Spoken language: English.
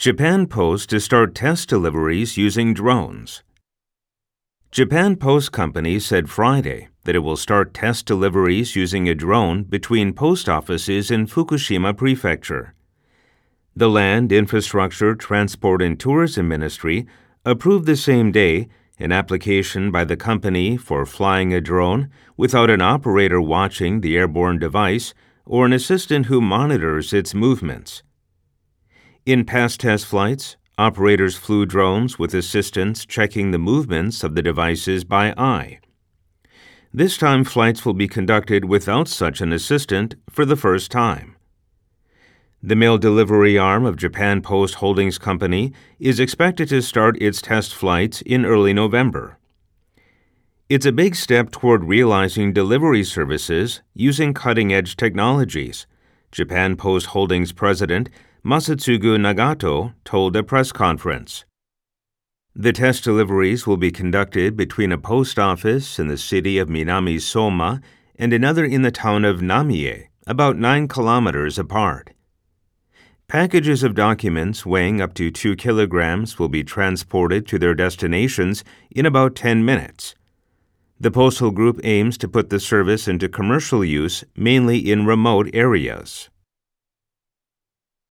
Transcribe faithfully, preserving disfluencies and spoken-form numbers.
Japan Post to start test deliveries using drones. Japan Post Company said Friday that it will start test deliveries using a drone between post offices in Fukushima Prefecture. The Land, Infrastructure, Transport and Tourism Ministry approved the same day an application by the company for flying a drone without an operator watching the airborne device or an assistant who monitors its movements. In past test flights, operators flew drones with assistants checking the movements of the devices by eye. This time, flights will be conducted without such an assistant for the first time. The mail delivery arm of Japan Post Holdings Company is expected to start its test flights in early November. It's a big step toward realizing delivery services using cutting-edge technologies, Japan Post Holdings President Masatsugu Nagato told a press conference. The test deliveries will be conducted between a post office in the city of Minami Soma and another in the town of Namie, about nine kilometers apart. Packages of documents weighing up to two kilograms will be transported to their destinations in about ten minutes. The Postal Group aims to put the service into commercial use mainly in remote areas.